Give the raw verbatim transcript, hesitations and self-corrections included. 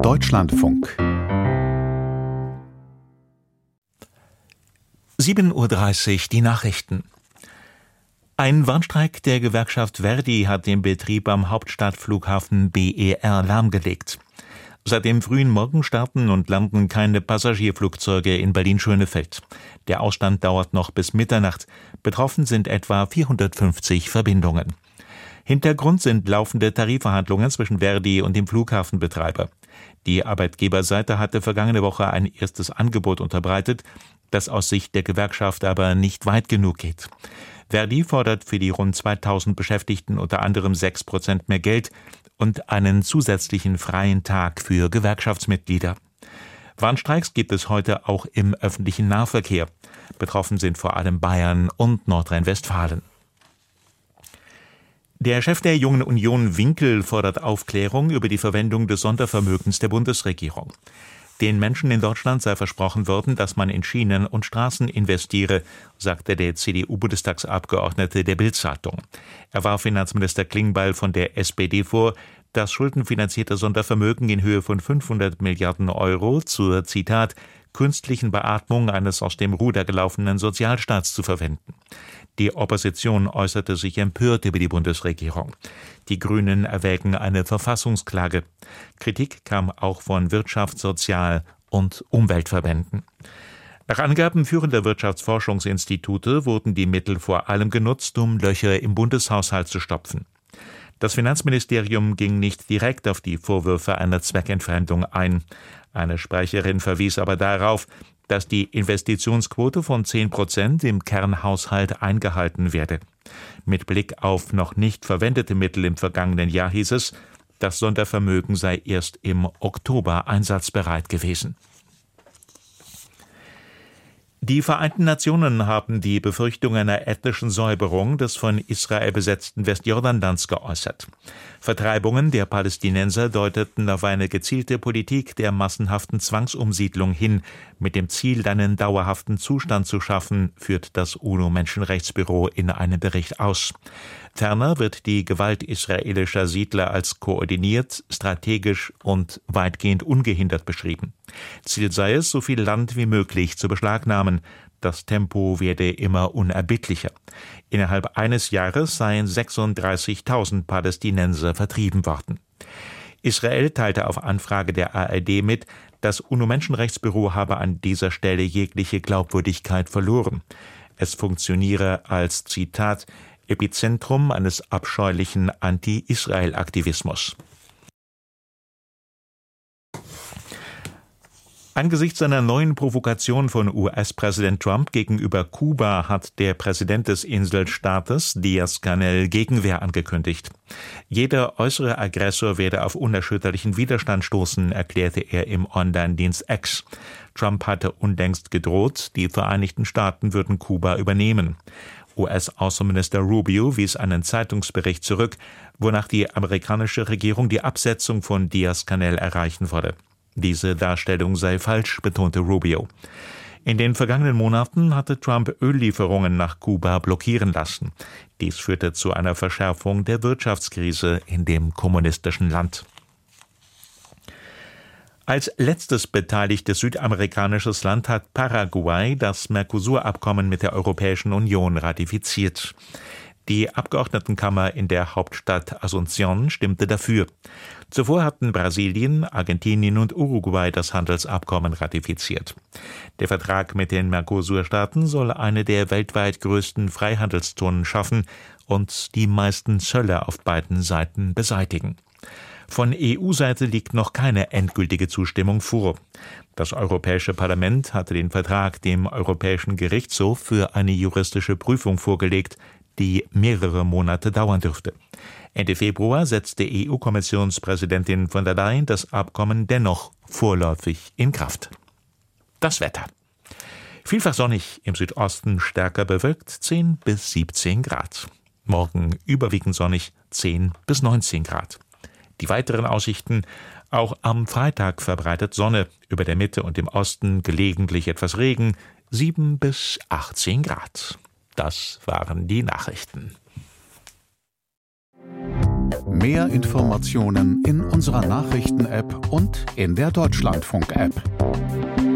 Deutschlandfunk. sieben Uhr dreißig, die Nachrichten. Ein Warnstreik der Gewerkschaft Verdi hat den Betrieb am Hauptstadtflughafen B E R lahmgelegt. Seit dem frühen Morgen starten und landen keine Passagierflugzeuge in Berlin-Schönefeld. Der Ausstand dauert noch bis Mitternacht. Betroffen sind etwa vierhundertfünfzig Verbindungen. Hintergrund sind laufende Tarifverhandlungen zwischen Verdi und dem Flughafenbetreiber. Die Arbeitgeberseite hatte vergangene Woche ein erstes Angebot unterbreitet, das aus Sicht der Gewerkschaft aber nicht weit genug geht. Verdi fordert für die rund zweitausend Beschäftigten unter anderem sechs Prozent mehr Geld und einen zusätzlichen freien Tag für Gewerkschaftsmitglieder. Warnstreiks gibt es heute auch im öffentlichen Nahverkehr. Betroffen sind vor allem Bayern und Nordrhein-Westfalen. Der Chef der Jungen Union, Winkel, fordert Aufklärung über die Verwendung des Sondervermögens der Bundesregierung. Den Menschen in Deutschland sei versprochen worden, dass man in Schienen und Straßen investiere, sagte der C D U-Bundestagsabgeordnete der Bild-Zeitung. Er warf Finanzminister Klingbeil von der S P D vor, das schuldenfinanzierte Sondervermögen in Höhe von fünfhundert Milliarden Euro zur, Zitat, künstlichen Beatmung eines aus dem Ruder gelaufenen Sozialstaats zu verwenden. Die Opposition äußerte sich empört über die Bundesregierung. Die Grünen erwägen eine Verfassungsklage. Kritik kam auch von Wirtschafts-, Sozial- und Umweltverbänden. Nach Angaben führender Wirtschaftsforschungsinstitute wurden die Mittel vor allem genutzt, um Löcher im Bundeshaushalt zu stopfen. Das Finanzministerium ging nicht direkt auf die Vorwürfe einer Zweckentfremdung ein. Eine Sprecherin verwies aber darauf, dass die Investitionsquote von zehn Prozent im Kernhaushalt eingehalten werde. Mit Blick auf noch nicht verwendete Mittel im vergangenen Jahr hieß es, das Sondervermögen sei erst im Oktober einsatzbereit gewesen. Die Vereinten Nationen haben die Befürchtung einer ethnischen Säuberung des von Israel besetzten Westjordanlands geäußert. Vertreibungen der Palästinenser deuteten auf eine gezielte Politik der massenhaften Zwangsumsiedlung hin, mit dem Ziel, einen dauerhaften Zustand zu schaffen, führt das UNO-Menschenrechtsbüro in einem Bericht aus. Ferner wird die Gewalt israelischer Siedler als koordiniert, strategisch und weitgehend ungehindert beschrieben. Ziel sei es, so viel Land wie möglich zu beschlagnahmen. Das Tempo werde immer unerbittlicher. Innerhalb eines Jahres seien sechsunddreißigtausend Palästinenser vertrieben worden. Israel teilte auf Anfrage der A R D mit, das UNO-Menschenrechtsbüro habe an dieser Stelle jegliche Glaubwürdigkeit verloren. Es funktioniere als, Zitat, Epizentrum eines abscheulichen Anti-Israel-Aktivismus. Angesichts einer neuen Provokation von U S-Präsident Trump gegenüber Kuba hat der Präsident des Inselstaates, Díaz-Canel, Gegenwehr angekündigt. Jeder äußere Aggressor werde auf unerschütterlichen Widerstand stoßen, erklärte er im Online-Dienst X. Trump hatte unlängst gedroht, die Vereinigten Staaten würden Kuba übernehmen. U S-Außenminister Rubio wies einen Zeitungsbericht zurück, wonach die amerikanische Regierung die Absetzung von Díaz-Canel erreichen wolle. Diese Darstellung sei falsch, betonte Rubio. In den vergangenen Monaten hatte Trump Öllieferungen nach Kuba blockieren lassen. Dies führte zu einer Verschärfung der Wirtschaftskrise in dem kommunistischen Land. Als letztes beteiligtes südamerikanisches Land hat Paraguay das Mercosur-Abkommen mit der Europäischen Union ratifiziert. Die Abgeordnetenkammer in der Hauptstadt Asunción stimmte dafür. Zuvor hatten Brasilien, Argentinien und Uruguay das Handelsabkommen ratifiziert. Der Vertrag mit den Mercosur-Staaten soll eine der weltweit größten Freihandelszonen schaffen und die meisten Zölle auf beiden Seiten beseitigen. Von E U-Seite liegt noch keine endgültige Zustimmung vor. Das Europäische Parlament hatte den Vertrag dem Europäischen Gerichtshof für eine juristische Prüfung vorgelegt, die mehrere Monate dauern dürfte. Ende Februar setzte E U-Kommissionspräsidentin von der Leyen das Abkommen dennoch vorläufig in Kraft. Das Wetter. Vielfach sonnig, im Südosten stärker bewölkt, zehn bis siebzehn Grad. Morgen überwiegend sonnig, zehn bis neunzehn Grad. Die weiteren Aussichten: auch am Freitag verbreitet Sonne, über der Mitte und im Osten gelegentlich etwas Regen, sieben bis achtzehn Grad. Das waren die Nachrichten. Mehr Informationen in unserer Nachrichten-App und in der Deutschlandfunk-App.